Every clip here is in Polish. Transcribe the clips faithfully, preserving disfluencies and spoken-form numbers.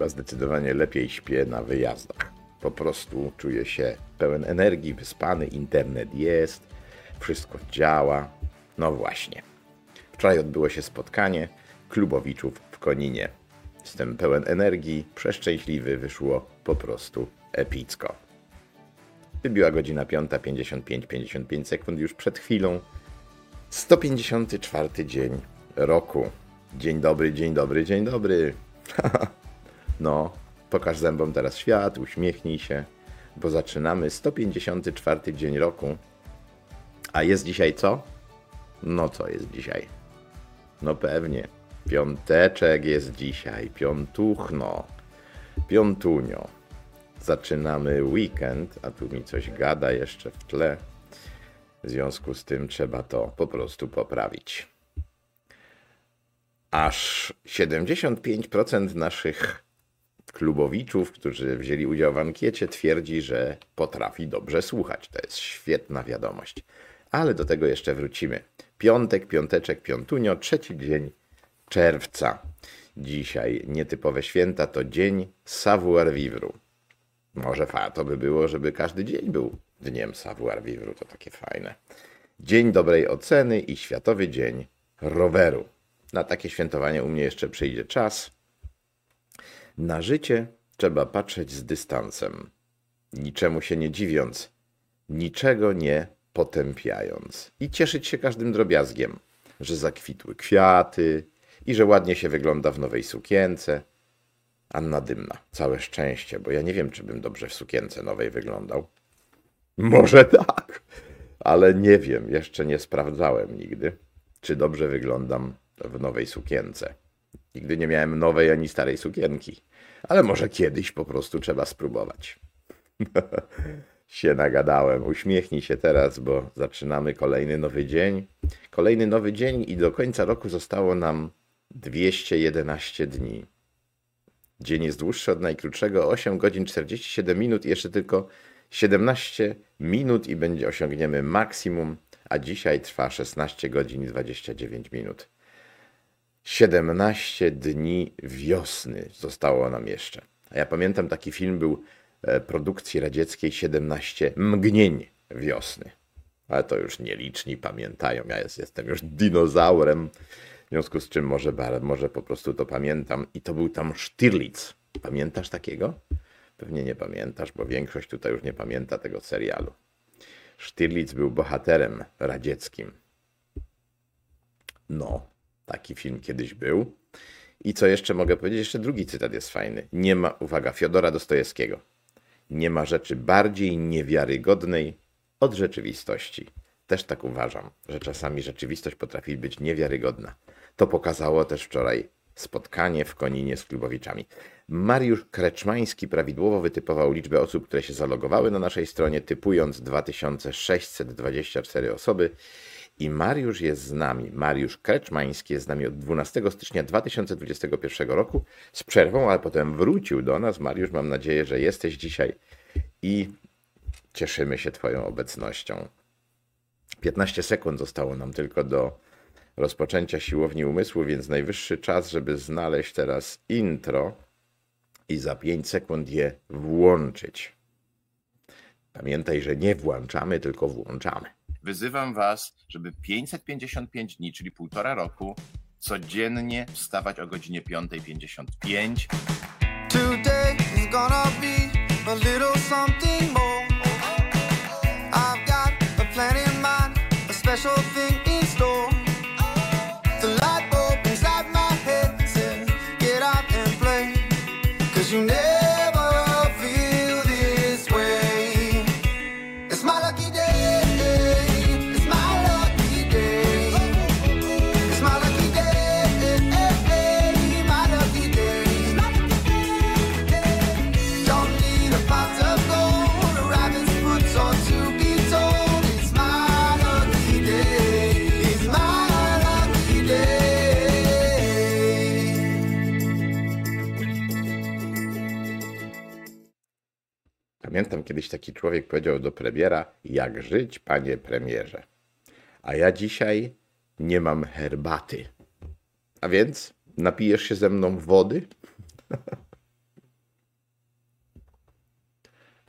chyba zdecydowanie lepiej śpię na wyjazdach. Po prostu czuję się pełen energii, wyspany, internet jest, wszystko działa. No właśnie. Wczoraj odbyło się spotkanie klubowiczów w Koninie. Jestem pełen energii, przeszczęśliwy, wyszło po prostu epicko. Wybiła godzina piąta pięćdziesiąt pięć, pięćdziesiąt pięć sekund już przed chwilą. sto pięćdziesiąty czwarty dzień roku. Dzień dobry, dzień dobry, dzień dobry. No, pokaż zębom teraz świat, uśmiechnij się, bo zaczynamy sto pięćdziesiąty czwarty dzień roku. A jest dzisiaj co? No co jest dzisiaj? No pewnie. Piąteczek jest dzisiaj, piątuchno, piątunio. Zaczynamy weekend, a tu mi coś gada jeszcze w tle. W związku z tym trzeba to po prostu poprawić. Aż siedemdziesiąt pięć procent naszych klubowiczów, którzy wzięli udział w ankiecie, twierdzi, że potrafi dobrze słuchać. To jest świetna wiadomość. Ale do tego jeszcze wrócimy. Piątek, piąteczek, piątunio, trzeci dzień czerwca. Dzisiaj nietypowe święta to dzień savoir-vivre. Może warto by było, żeby każdy dzień był dniem savoir-vivre. To takie fajne. Dzień dobrej oceny i Światowy Dzień Roweru. Na takie świętowanie u mnie jeszcze przyjdzie czas. Na życie trzeba patrzeć z dystansem, niczemu się nie dziwiąc, niczego nie potępiając i cieszyć się każdym drobiazgiem, że zakwitły kwiaty i że ładnie się wygląda w nowej sukience. Anna Dymna, całe szczęście, bo ja nie wiem, czy bym dobrze w sukience nowej wyglądał. Może tak, ale nie wiem, jeszcze nie sprawdzałem nigdy, czy dobrze wyglądam w nowej sukience. Nigdy nie miałem nowej ani starej sukienki, ale może kiedyś po prostu trzeba spróbować. Się nagadałem, uśmiechnij się teraz, bo zaczynamy kolejny nowy dzień. Kolejny nowy dzień i do końca roku zostało nam dwieście jedenaście dni. Dzień jest dłuższy od najkrótszego, osiem godzin czterdzieści siedem minut i jeszcze tylko siedemnaście minut i będzie osiągniemy maksimum, a dzisiaj trwa szesnaście godzin i dwadzieścia dziewięć minut. siedemnaście dni wiosny zostało nam jeszcze. A ja pamiętam, taki film był produkcji radzieckiej siedemnaście mgnień wiosny. Ale to już nieliczni pamiętają. Ja jest, jestem już dinozaurem. W związku z czym może, może po prostu to pamiętam. I to był tam Stirlitz. Pamiętasz takiego? Pewnie nie pamiętasz, bo większość tutaj już nie pamięta tego serialu. Stirlitz był bohaterem radzieckim. No, taki film kiedyś był. I co jeszcze mogę powiedzieć? Jeszcze drugi cytat jest fajny. Nie ma, uwaga, Fiodora Dostojewskiego. Nie ma rzeczy bardziej niewiarygodnej od rzeczywistości. Też tak uważam, że czasami rzeczywistość potrafi być niewiarygodna. To pokazało też wczoraj spotkanie w Koninie z klubowiczami. Mariusz Kreczmański prawidłowo wytypował liczbę osób, które się zalogowały na naszej stronie, typując dwa tysiące sześćset dwadzieścia cztery osoby. I Mariusz jest z nami. Mariusz Kreczmański jest z nami od dwunastego stycznia dwa tysiące dwudziestego pierwszego roku z przerwą, ale potem wrócił do nas. Mariusz, mam nadzieję, że jesteś dzisiaj i cieszymy się Twoją obecnością. piętnaście sekund zostało nam tylko do rozpoczęcia siłowni umysłu, więc najwyższy czas, żeby znaleźć teraz intro i za pięć sekund je włączyć. Pamiętaj, że nie włączamy, tylko włączamy. Wyzywam was, żeby pięćset pięćdziesiąt pięć dni, czyli półtora roku, codziennie wstawać o godzinie piąta pięćdziesiąt pięć. Today is gonna be a little something more. I've got a plan in mind, a special thing in store. The light bulb inside my head says, get out and play, 'cause you never feel this way. It's my lucky day. Pamiętam, kiedyś taki człowiek powiedział do premiera, jak żyć, panie premierze. A ja dzisiaj nie mam herbaty. A więc napijesz się ze mną wody?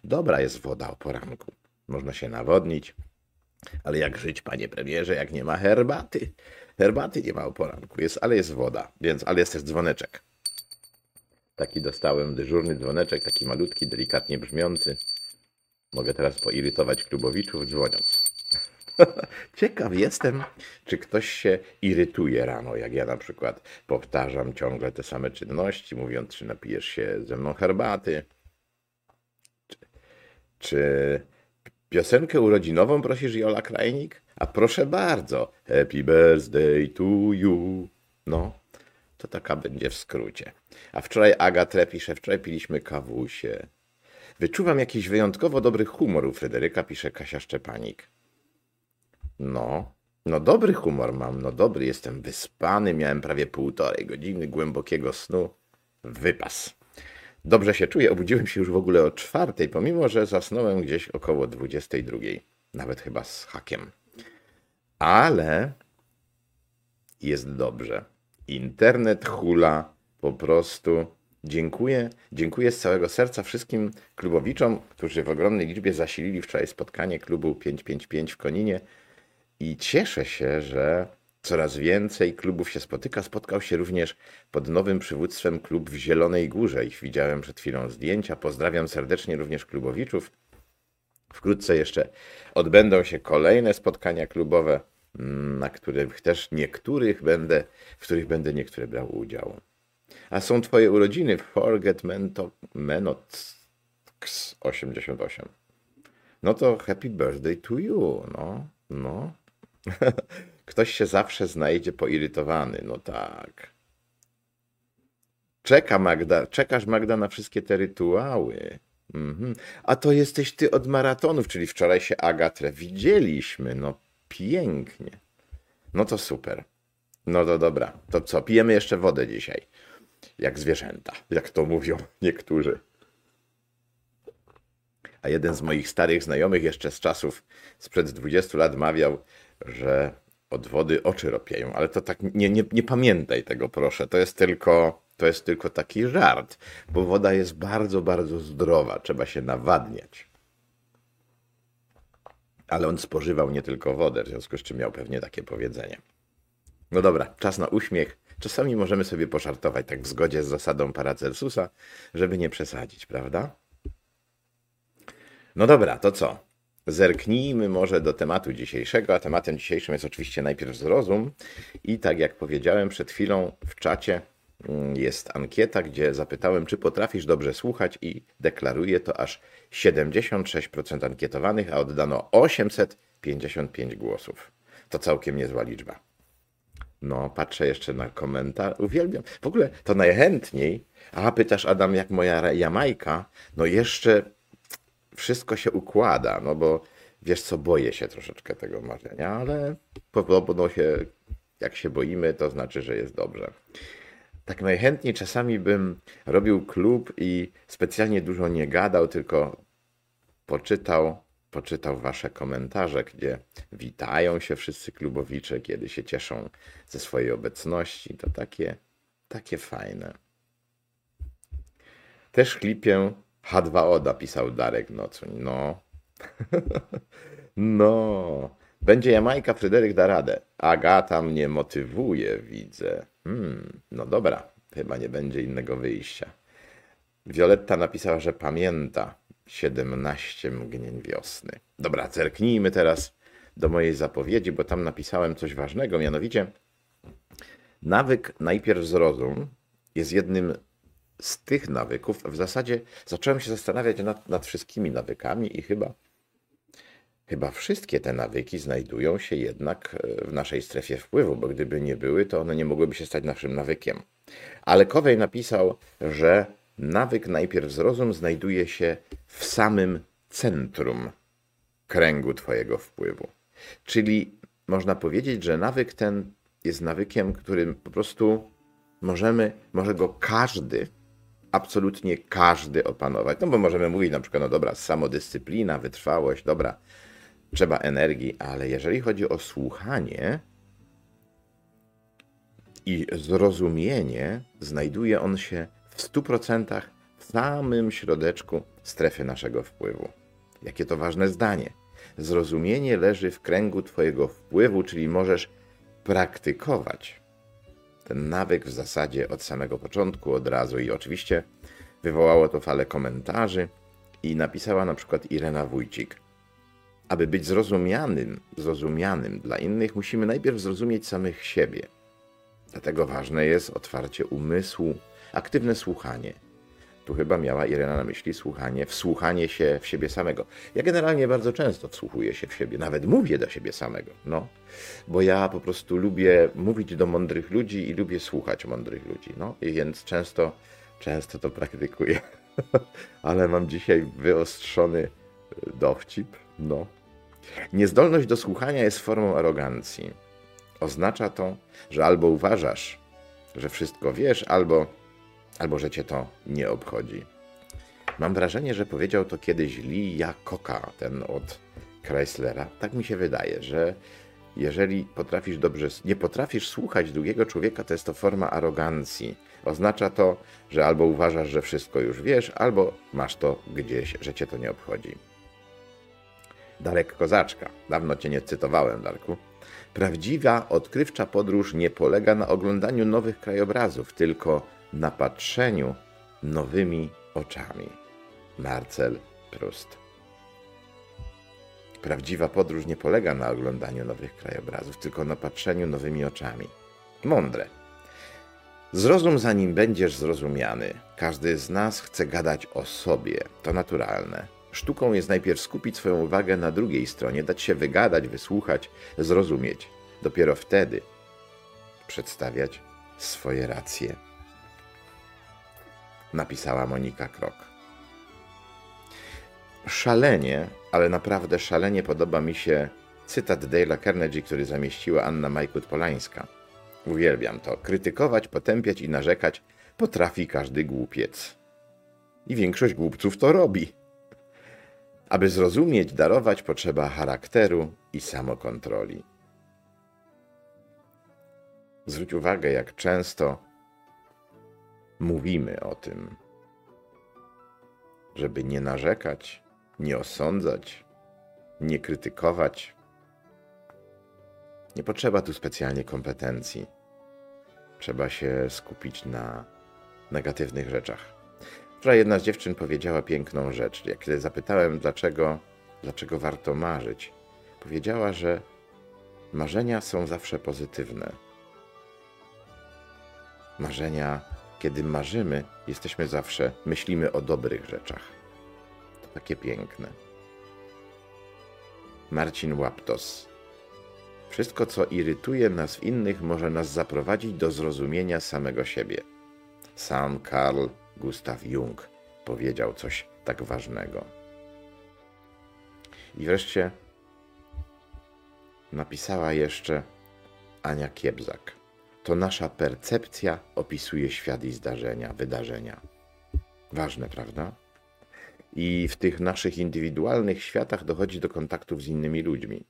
Dobra jest woda o poranku. Można się nawodnić. Ale jak żyć, panie premierze, jak nie ma herbaty? Herbaty nie ma o poranku, jest, ale jest woda, więc, ale jest też dzwoneczek. Taki dostałem dyżurny dzwoneczek, taki malutki, delikatnie brzmiący. Mogę teraz poirytować klubowiczów dzwoniąc. Ciekaw jestem, czy ktoś się irytuje rano, jak ja na przykład powtarzam ciągle te same czynności, mówiąc, czy napijesz się ze mną herbaty, czy, czy piosenkę urodzinową prosisz, Jola Krajnik? A proszę bardzo, happy birthday to you. No, to taka będzie w skrócie. A wczoraj Aga pisze, wczoraj piliśmy kawusie. Wyczuwam jakiś wyjątkowo dobry humor u Fryderyka, pisze Kasia Szczepanik. No, no dobry humor mam, no dobry, jestem wyspany, miałem prawie półtorej godziny głębokiego snu. Wypas. Dobrze się czuję, obudziłem się już w ogóle o czwartej, pomimo że zasnąłem gdzieś około dwudziestej drugiej. Nawet chyba z hakiem. Ale jest dobrze. Internet hula po prostu. Dziękuję, dziękuję z całego serca wszystkim klubowiczom, którzy w ogromnej liczbie zasilili wczoraj spotkanie klubu pięćset pięćdziesiąt pięć w Koninie i cieszę się, że coraz więcej klubów się spotyka. Spotkał się również pod nowym przywództwem klub w Zielonej Górze. Ich widziałem przed chwilą zdjęcia. Pozdrawiam serdecznie również klubowiczów. Wkrótce jeszcze odbędą się kolejne spotkania klubowe, na których też niektórych będę, w których będę niektóre brał udział. A są twoje urodziny, Forget Menox osiemdziesiąt osiem. No to happy birthday to you, no, no. Ktoś się zawsze znajdzie poirytowany, no tak. Czeka Magda, czekasz Magda na wszystkie te rytuały. Mhm. A to jesteś ty od maratonów, czyli wczoraj się Agatrę widzieliśmy, no pięknie. No to super. No to dobra, to co, pijemy jeszcze wodę dzisiaj. Jak zwierzęta, jak to mówią niektórzy. A jeden z moich starych znajomych jeszcze z czasów sprzed dwudziestu lat mawiał, że od wody oczy ropieją, ale to tak nie, nie, nie pamiętaj tego, proszę. To jest tylko, to jest tylko taki żart, bo woda jest bardzo, bardzo zdrowa. Trzeba się nawadniać. Ale on spożywał nie tylko wodę, w związku z czym miał pewnie takie powiedzenie. No dobra, czas na uśmiech. Czasami możemy sobie pożartować tak w zgodzie z zasadą Paracelsusa, żeby nie przesadzić, prawda? No dobra, to co? Zerknijmy może do tematu dzisiejszego, a tematem dzisiejszym jest oczywiście najpierw zrozum. I tak jak powiedziałem przed chwilą w czacie jest ankieta, gdzie zapytałem, czy potrafisz dobrze słuchać i deklaruje to aż siedemdziesiąt sześć procent ankietowanych, a oddano osiemset pięćdziesiąt pięć głosów. To całkiem niezła liczba. No, patrzę jeszcze na komentarz. Uwielbiam. W ogóle to najchętniej. A pytasz, Adam, jak moja Jamajka? No jeszcze wszystko się układa, no bo wiesz co, boję się troszeczkę tego marzenia, ale podobno się, jak się boimy, to znaczy, że jest dobrze. Tak najchętniej czasami bym robił klub i specjalnie dużo nie gadał, tylko poczytał, poczytał wasze komentarze, gdzie witają się wszyscy klubowicze, kiedy się cieszą ze swojej obecności. To takie, takie fajne. Też chlipię H dwa O, napisał Darek Nocuń. No. No. Będzie Jamajka, Fryderyk da radę. Agata mnie motywuje, widzę. Hmm, no dobra, chyba nie będzie innego wyjścia. Violetta napisała, że pamięta siedemnaście mgnień wiosny. Dobra, zerknijmy teraz do mojej zapowiedzi, bo tam napisałem coś ważnego, mianowicie nawyk najpierw zrozum jest jednym z tych nawyków. W zasadzie zacząłem się zastanawiać nad, nad wszystkimi nawykami i chyba Chyba wszystkie te nawyki znajdują się jednak w naszej strefie wpływu, bo gdyby nie były, to one nie mogłyby się stać naszym nawykiem. Ale Kowej napisał, że nawyk najpierw zrozum znajduje się w samym centrum kręgu twojego wpływu. Czyli można powiedzieć, że nawyk ten jest nawykiem, którym po prostu możemy, może go każdy, absolutnie każdy opanować. No bo możemy mówić na przykład, no dobra, samodyscyplina, wytrwałość, dobra, trzeba energii, ale jeżeli chodzi o słuchanie i zrozumienie, znajduje on się w stu procentach w samym środeczku strefy naszego wpływu. Jakie to ważne zdanie. Zrozumienie leży w kręgu twojego wpływu, czyli możesz praktykować ten nawyk w zasadzie od samego początku, od razu. I oczywiście wywołało to falę komentarzy i napisała na przykład Irena Wójcik. Aby być zrozumianym, zrozumianym dla innych, musimy najpierw zrozumieć samych siebie. Dlatego ważne jest otwarcie umysłu, aktywne słuchanie. Tu chyba miała Irena na myśli słuchanie, wsłuchanie się w siebie samego. Ja generalnie bardzo często wsłuchuję się w siebie, nawet mówię do siebie samego, no. Bo ja po prostu lubię mówić do mądrych ludzi i lubię słuchać mądrych ludzi, no. I więc często, często to praktykuję. Ale mam dzisiaj wyostrzony dowcip, no. Niezdolność do słuchania jest formą arogancji. Oznacza to, że albo uważasz, że wszystko wiesz, albo, albo że cię to nie obchodzi. Mam wrażenie, że powiedział to kiedyś Lee Iacocca, ten od Chryslera. Tak mi się wydaje, że jeżeli potrafisz dobrze, nie potrafisz słuchać drugiego człowieka, to jest to forma arogancji. Oznacza to, że albo uważasz, że wszystko już wiesz, albo masz to gdzieś, że cię to nie obchodzi. Darek Kozaczka. Dawno cię nie cytowałem, Darku. Prawdziwa, odkrywcza podróż nie polega na oglądaniu nowych krajobrazów, tylko na patrzeniu nowymi oczami. Marcel Proust. Prawdziwa podróż nie polega na oglądaniu nowych krajobrazów, tylko na patrzeniu nowymi oczami. Mądre. Zrozum, zanim będziesz zrozumiany. Każdy z nas chce gadać o sobie. To naturalne. Sztuką jest najpierw skupić swoją uwagę na drugiej stronie, dać się wygadać, wysłuchać, zrozumieć. Dopiero wtedy przedstawiać swoje racje. Napisała Monika Krok. Szalenie, ale naprawdę szalenie podoba mi się cytat Dale'a Carnegie, który zamieściła Anna Majkut-Polańska. Uwielbiam to. Krytykować, potępiać i narzekać potrafi każdy głupiec. I większość głupców to robi. Aby zrozumieć, darować potrzeba charakteru i samokontroli. Zwróć uwagę, jak często mówimy o tym, żeby nie narzekać, nie osądzać, nie krytykować. Nie potrzeba tu specjalnie kompetencji. Trzeba się skupić na negatywnych rzeczach. Wczoraj jedna z dziewczyn powiedziała piękną rzecz. Jak kiedy zapytałem, dlaczego, dlaczego warto marzyć, powiedziała, że marzenia są zawsze pozytywne. Marzenia, kiedy marzymy, jesteśmy zawsze, myślimy o dobrych rzeczach. To takie piękne. Marcin Łaptos. Wszystko, co irytuje nas w innych, może nas zaprowadzić do zrozumienia samego siebie. Sam Carl Gustav Jung powiedział coś tak ważnego. I wreszcie napisała jeszcze Ania Kiebzak. To nasza percepcja opisuje świat i zdarzenia, wydarzenia. Ważne, prawda? I w tych naszych indywidualnych światach dochodzi do kontaktów z innymi ludźmi.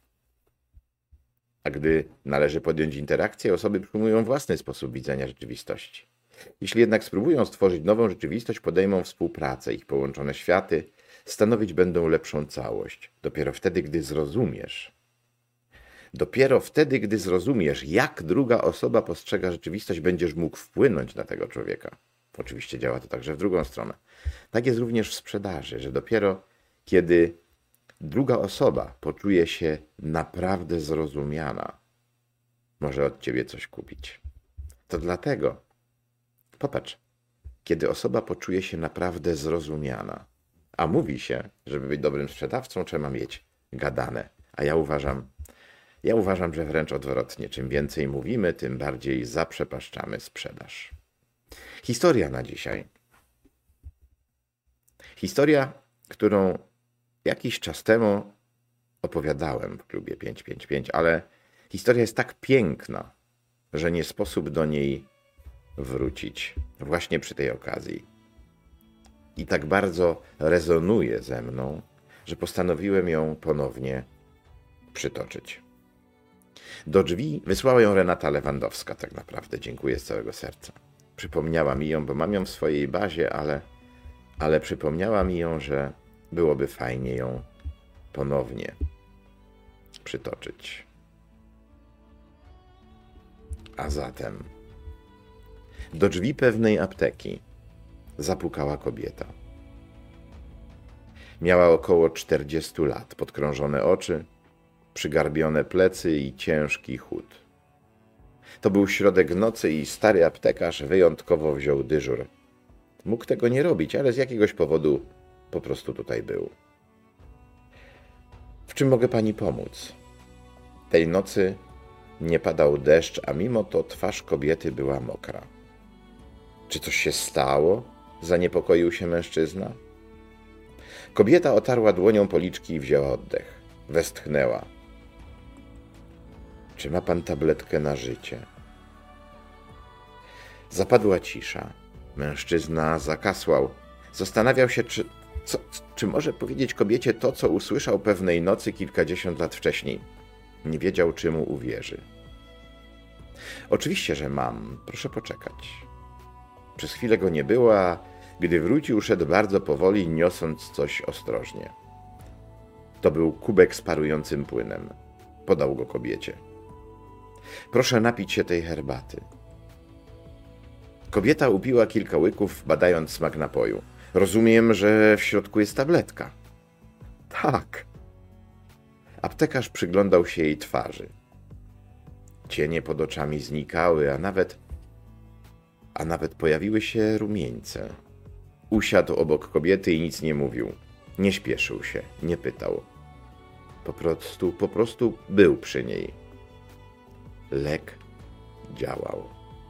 A gdy należy podjąć interakcję, osoby przyjmują własny sposób widzenia rzeczywistości. Jeśli jednak spróbują stworzyć nową rzeczywistość, podejmą współpracę. Ich połączone światy stanowić będą lepszą całość. Dopiero wtedy, gdy zrozumiesz, dopiero wtedy, gdy zrozumiesz, jak druga osoba postrzega rzeczywistość, będziesz mógł wpłynąć na tego człowieka. Oczywiście działa to także w drugą stronę. Tak jest również w sprzedaży, że dopiero kiedy druga osoba poczuje się naprawdę zrozumiana, może od ciebie coś kupić. To dlatego, popatrz, kiedy osoba poczuje się naprawdę zrozumiana, a mówi się, żeby być dobrym sprzedawcą, trzeba mieć gadane. A ja uważam, ja uważam, że wręcz odwrotnie. Czym więcej mówimy, tym bardziej zaprzepaszczamy sprzedaż. Historia na dzisiaj. Historia, którą jakiś czas temu opowiadałem w klubie pięć pięć pięć, ale historia jest tak piękna, że nie sposób do niej wrócić właśnie przy tej okazji. I tak bardzo rezonuje ze mną, że postanowiłem ją ponownie przytoczyć. Do drzwi wysłała ją Renata Lewandowska, tak naprawdę. Dziękuję z całego serca. Przypomniała mi ją, bo mam ją w swojej bazie, ale ale przypomniała mi ją, że byłoby fajnie ją ponownie przytoczyć. A zatem do drzwi pewnej apteki zapukała kobieta. Miała około czterdziestu lat, podkrążone oczy, przygarbione plecy i ciężki chód. To był środek nocy i stary aptekarz wyjątkowo wziął dyżur. Mógł tego nie robić, ale z jakiegoś powodu po prostu tutaj był. W czym mogę pani pomóc? Tej nocy nie padał deszcz, a mimo to twarz kobiety była mokra. Czy coś się stało? Zaniepokoił się mężczyzna. Kobieta otarła dłonią policzki i wzięła oddech. Westchnęła. Czy ma pan tabletkę na życie? Zapadła cisza. Mężczyzna zakasłał. Zastanawiał się, czy, co, czy może powiedzieć kobiecie to, co usłyszał pewnej nocy kilkadziesiąt lat wcześniej. Nie wiedział, czy mu uwierzy. Oczywiście, że mam. Proszę poczekać. Przez chwilę go nie było, a gdy wrócił, szedł bardzo powoli, niosąc coś ostrożnie. To był kubek z parującym płynem. Podał go kobiecie. Proszę napić się tej herbaty. Kobieta upiła kilka łyków, badając smak napoju. Rozumiem, że w środku jest tabletka. Tak. Aptekarz przyglądał się jej twarzy. Cienie pod oczami znikały, a nawet, a nawet pojawiły się rumieńce. Usiadł obok kobiety i nic nie mówił. Nie śpieszył się, nie pytał. Po prostu, po prostu był przy niej. Lek działał.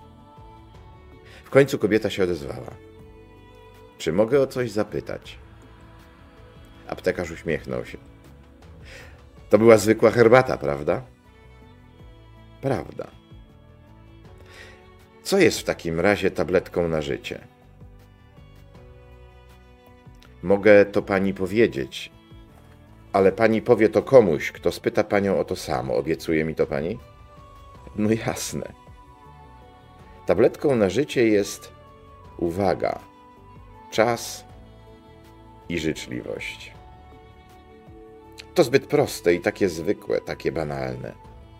W końcu kobieta się odezwała. Czy mogę o coś zapytać? Aptekarz uśmiechnął się. To była zwykła herbata, prawda? Prawda. Co jest w takim razie tabletką na życie? Mogę to pani powiedzieć, ale pani powie to komuś, kto spyta panią o to samo. Obiecuje mi to pani? No jasne. Tabletką na życie jest uwaga, czas i życzliwość. To zbyt proste i takie zwykłe, takie banalne.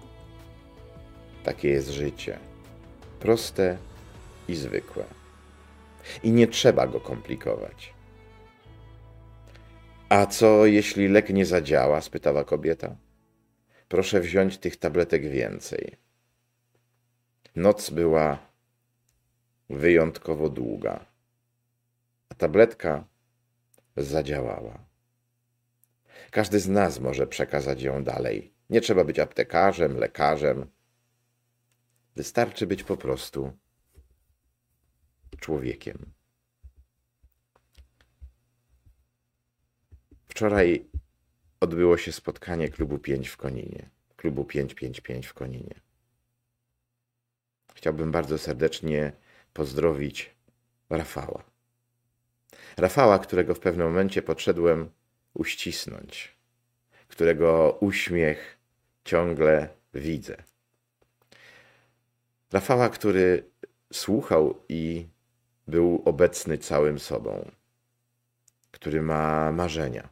Takie jest życie. Proste i zwykłe. I nie trzeba go komplikować. A co, jeśli lek nie zadziała? Spytała kobieta. Proszę wziąć tych tabletek więcej. Noc była wyjątkowo długa, a tabletka zadziałała. Każdy z nas może przekazać ją dalej. Nie trzeba być aptekarzem, lekarzem. Wystarczy być po prostu człowiekiem. Wczoraj odbyło się spotkanie klubu pięć w Koninie. Klubu pięć pięć pięć w Koninie. Chciałbym bardzo serdecznie pozdrowić Rafała. Rafała, którego w pewnym momencie podszedłem uścisnąć, którego uśmiech ciągle widzę. Rafała, który słuchał i był obecny całym sobą, który ma marzenia,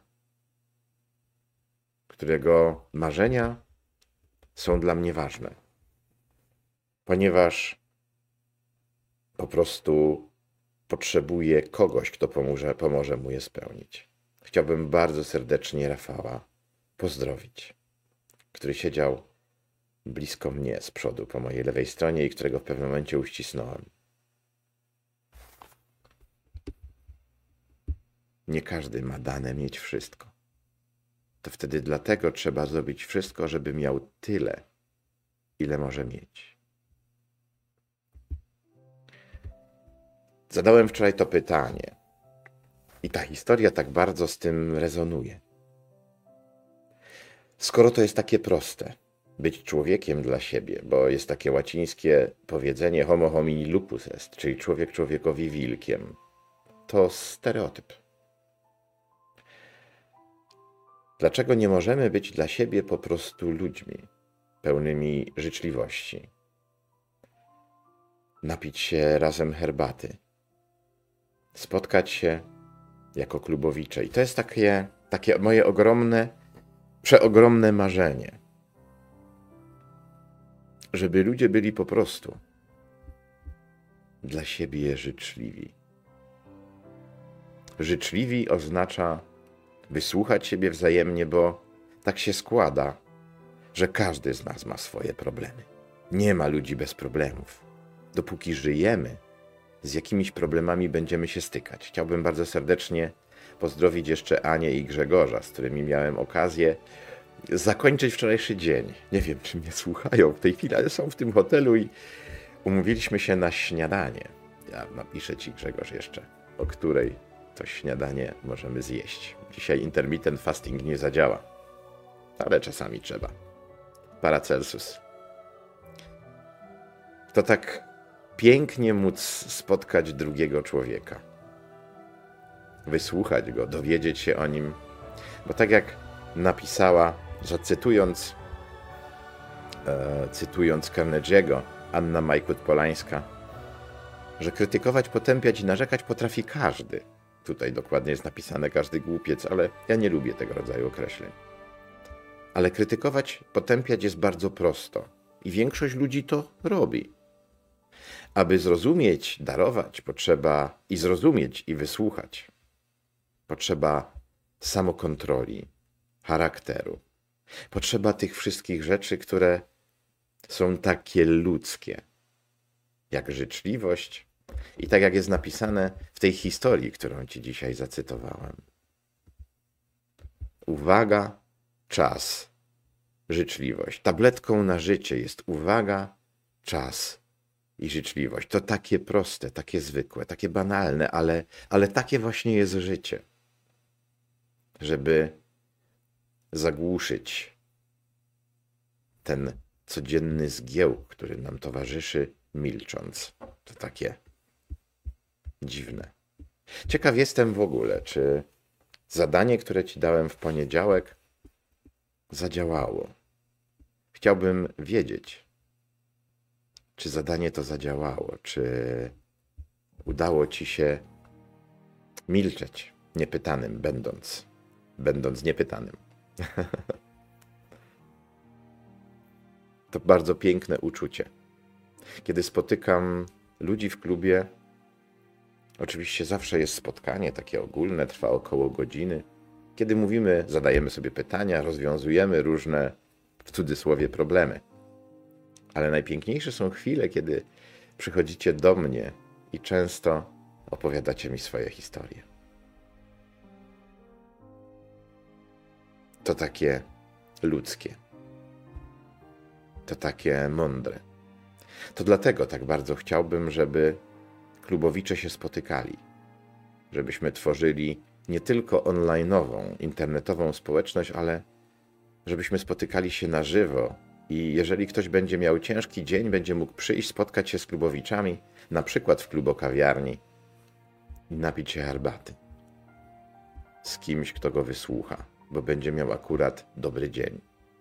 którego marzenia są dla mnie ważne, ponieważ po prostu potrzebuje kogoś, kto pomoże, pomoże mu je spełnić. Chciałbym bardzo serdecznie Rafała pozdrowić, który siedział blisko mnie z przodu po mojej lewej stronie i którego w pewnym momencie uścisnąłem. Nie każdy ma dane mieć wszystko. To wtedy dlatego trzeba zrobić wszystko, żeby miał tyle, ile może mieć. Zadałem wczoraj to pytanie i ta historia tak bardzo z tym rezonuje. Skoro to jest takie proste, być człowiekiem dla siebie, bo jest takie łacińskie powiedzenie homo homini lupus est, czyli człowiek człowiekowi wilkiem, to stereotyp. Dlaczego nie możemy być dla siebie po prostu ludźmi, pełnymi życzliwości? Napić się razem herbaty, spotkać się jako klubowicze. I to jest takie, takie moje ogromne, przeogromne marzenie. Żeby ludzie byli po prostu dla siebie życzliwi. Życzliwi oznacza wysłuchać siebie wzajemnie, bo tak się składa, że każdy z nas ma swoje problemy. Nie ma ludzi bez problemów. Dopóki żyjemy, z jakimiś problemami będziemy się stykać. Chciałbym bardzo serdecznie pozdrowić jeszcze Anię i Grzegorza, z którymi miałem okazję zakończyć wczorajszy dzień. Nie wiem, czy mnie słuchają w tej chwili, ale są w tym hotelu i umówiliśmy się na śniadanie. Ja napiszę ci, Grzegorz, jeszcze, o której to śniadanie możemy zjeść. Dzisiaj intermittent fasting nie zadziała, ale czasami trzeba. Paracelsus. To tak pięknie móc spotkać drugiego człowieka. Wysłuchać go, dowiedzieć się o nim. Bo tak jak napisała, że cytując, e, cytując Carnegie'ego, Anna Majkut-Polańska, że krytykować, potępiać i narzekać potrafi każdy. Tutaj dokładnie jest napisane każdy głupiec, ale ja nie lubię tego rodzaju określeń. Ale krytykować, potępiać jest bardzo prosto. I większość ludzi to robi. Aby zrozumieć, darować, potrzeba i zrozumieć, i wysłuchać. Potrzeba samokontroli, charakteru. Potrzeba tych wszystkich rzeczy, które są takie ludzkie, jak życzliwość i tak jak jest napisane w tej historii, którą ci dzisiaj zacytowałem. Uwaga, czas, życzliwość. Tabletką na życie jest uwaga, czas i życzliwość. To takie proste, takie zwykłe, takie banalne, ale, ale takie właśnie jest życie. Żeby zagłuszyć ten codzienny zgiełk, który nam towarzyszy, milcząc. To takie dziwne. Ciekaw jestem w ogóle, czy zadanie, które ci dałem w poniedziałek, zadziałało. Chciałbym wiedzieć, czy zadanie to zadziałało, czy udało ci się milczeć niepytanym, będąc, będąc niepytanym. To bardzo piękne uczucie. Kiedy spotykam ludzi w klubie, oczywiście zawsze jest spotkanie takie ogólne, trwa około godziny. Kiedy mówimy, zadajemy sobie pytania, rozwiązujemy różne, w cudzysłowie, problemy. Ale najpiękniejsze są chwile, kiedy przychodzicie do mnie i często opowiadacie mi swoje historie. To takie ludzkie. To takie mądre. To dlatego tak bardzo chciałbym, żeby klubowicze się spotykali. Żebyśmy tworzyli nie tylko online'ową, internetową społeczność, ale żebyśmy spotykali się na żywo i jeżeli ktoś będzie miał ciężki dzień, będzie mógł przyjść, spotkać się z klubowiczami, na przykład w klubokawiarni i napić się herbaty z kimś, kto go wysłucha, bo będzie miał akurat dobry dzień.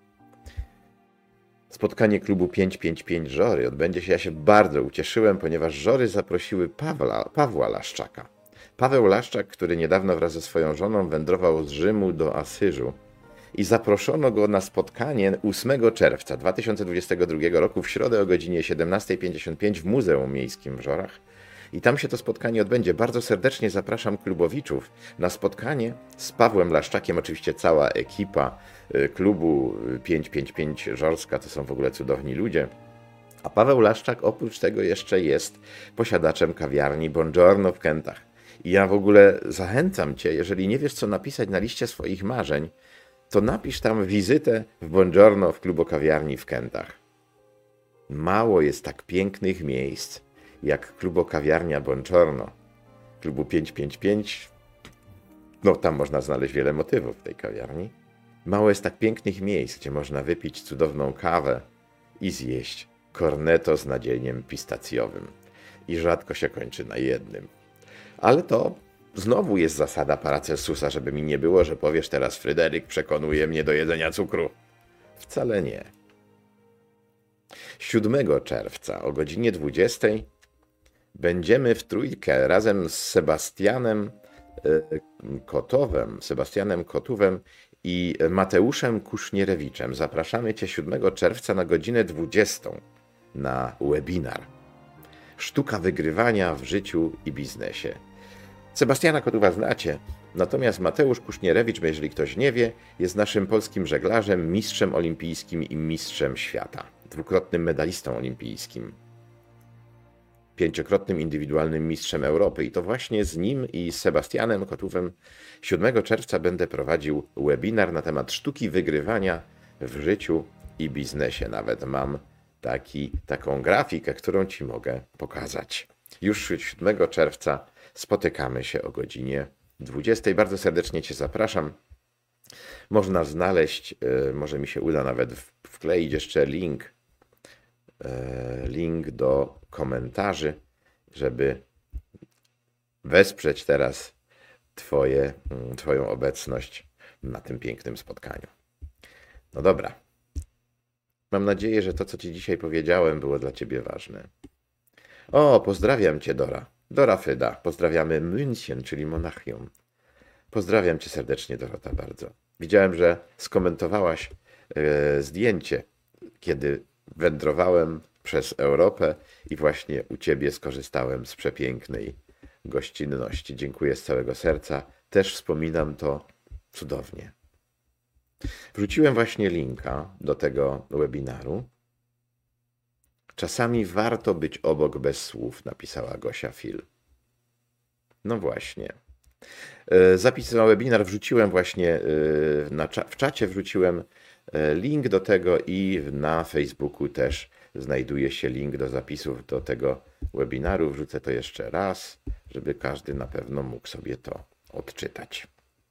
Spotkanie klubu pięć pięć pięć Żory odbędzie się, ja się bardzo ucieszyłem, ponieważ Żory zaprosiły Pawła, Pawła Laszczaka. Paweł Laszczak, który niedawno wraz ze swoją żoną wędrował z Rzymu do Asyżu i zaproszono go na spotkanie ósmego czerwca dwa tysiące dwudziestego drugiego roku w środę o godzinie siedemnasta pięćdziesiąt pięć w Muzeum Miejskim w Żorach. I tam się to spotkanie odbędzie. Bardzo serdecznie zapraszam klubowiczów na spotkanie z Pawłem Laszczakiem. Oczywiście cała ekipa klubu pięć pięć pięć Żorska to są w ogóle cudowni ludzie. A Paweł Laszczak oprócz tego jeszcze jest posiadaczem kawiarni Buongiorno w Kętach. I ja w ogóle zachęcam cię, jeżeli nie wiesz co napisać na liście swoich marzeń, to napisz tam wizytę w Buongiorno w klubokawiarni w Kętach. Mało jest tak pięknych miejsc jak klubokawiarnia Buongiorno, klubu pięć pięć pięć. No tam można znaleźć wiele motywów w tej kawiarni. Mało jest tak pięknych miejsc, gdzie można wypić cudowną kawę i zjeść cornetto z nadzieniem pistacjowym. I rzadko się kończy na jednym. Ale to znowu jest zasada Paracelsusa, żeby mi nie było, że powiesz teraz Fryderyk przekonuje mnie do jedzenia cukru. Wcale nie. siódmego czerwca o godzinie dwudziestej będziemy w trójkę razem z Sebastianem Kotowem, Sebastianem Kotówem i Mateuszem Kusznierewiczem. Zapraszamy Cię siódmego czerwca na godzinę dwudziestą na webinar Sztuka wygrywania w życiu i biznesie. Sebastiana Kotówa znacie, natomiast Mateusz Kusznierewicz, jeżeli ktoś nie wie, jest naszym polskim żeglarzem, mistrzem olimpijskim i mistrzem świata. Dwukrotnym medalistą olimpijskim. Pięciokrotnym indywidualnym mistrzem Europy i to właśnie z nim i z Sebastianem Kotówem siódmego czerwca będę prowadził webinar na temat sztuki wygrywania w życiu i biznesie. Nawet mam taki, taką grafikę, którą Ci mogę pokazać. Już siódmego czerwca spotykamy się o godzinie dwudziestej. Bardzo serdecznie Cię zapraszam. Można znaleźć, może mi się uda nawet wkleić jeszcze link, link do komentarzy, żeby wesprzeć teraz twoje, Twoją obecność na tym pięknym spotkaniu. No dobra. Mam nadzieję, że to, co Ci dzisiaj powiedziałem, było dla Ciebie ważne. O, pozdrawiam Cię, Dora. Dora Fyda. Pozdrawiamy München, czyli Monachium. Pozdrawiam Cię serdecznie, Dorota, bardzo. Widziałem, że skomentowałaś e, zdjęcie, kiedy wędrowałem przez Europę i właśnie u Ciebie skorzystałem z przepięknej gościnności. Dziękuję z całego serca. Też wspominam to cudownie. Wrzuciłem właśnie linka do tego webinaru. Czasami warto być obok bez słów, napisała Gosia Fil. No właśnie. Zapis na webinar wrzuciłem właśnie, na, w czacie wrzuciłem link do tego i na Facebooku też znajduje się link do zapisów do tego webinaru. Wrzucę to jeszcze raz, żeby każdy na pewno mógł sobie to odczytać.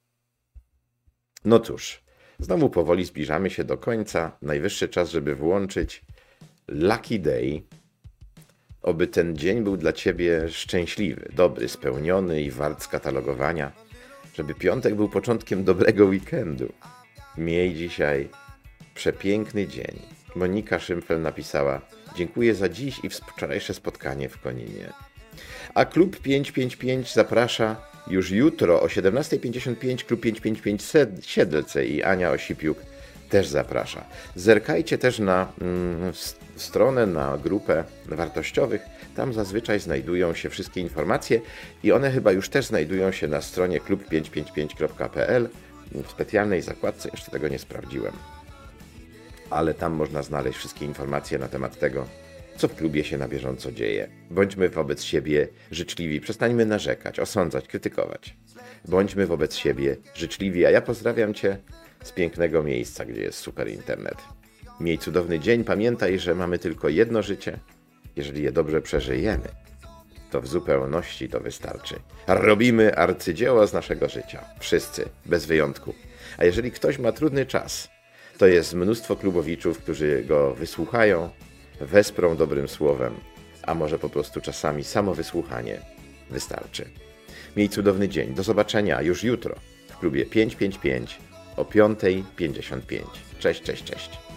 No cóż, znowu powoli zbliżamy się do końca. Najwyższy czas, żeby włączyć Lucky Day. Oby ten dzień był dla Ciebie szczęśliwy, dobry, spełniony i wart skatalogowania. Żeby piątek był początkiem dobrego weekendu. Miej dzisiaj przepiękny dzień. Monika Szymfel napisała: dziękuję za dziś i wczorajsze spotkanie w Koninie. A Klub pięćset pięćdziesiąt pięć zaprasza już jutro o siedemnasta pięćdziesiąt pięć. Klub pięćset pięćdziesiąt pięć Siedlce i Ania Osipiuk też zaprasza. Zerkajcie też na mm, stronę, na grupę wartościowych. Tam zazwyczaj znajdują się wszystkie informacje i one chyba już też znajdują się na stronie klub pięćset pięćdziesiąt pięć kropka p l w specjalnej zakładce. Jeszcze tego nie sprawdziłem. Ale tam można znaleźć wszystkie informacje na temat tego, co w klubie się na bieżąco dzieje. Bądźmy wobec siebie życzliwi, przestańmy narzekać, osądzać, krytykować. Bądźmy wobec siebie życzliwi, a ja pozdrawiam Cię z pięknego miejsca, gdzie jest super internet. Miej cudowny dzień, pamiętaj, że mamy tylko jedno życie. Jeżeli je dobrze przeżyjemy, to w zupełności to wystarczy. Robimy arcydzieło z naszego życia. Wszyscy, bez wyjątku. A jeżeli ktoś ma trudny czas, to jest mnóstwo klubowiczów, którzy go wysłuchają, wesprą dobrym słowem, a może po prostu czasami samo wysłuchanie wystarczy. Miej cudowny dzień. Do zobaczenia już jutro w klubie pięćset pięćdziesiąt pięć o piąta pięćdziesiąt pięć. Cześć, cześć, cześć.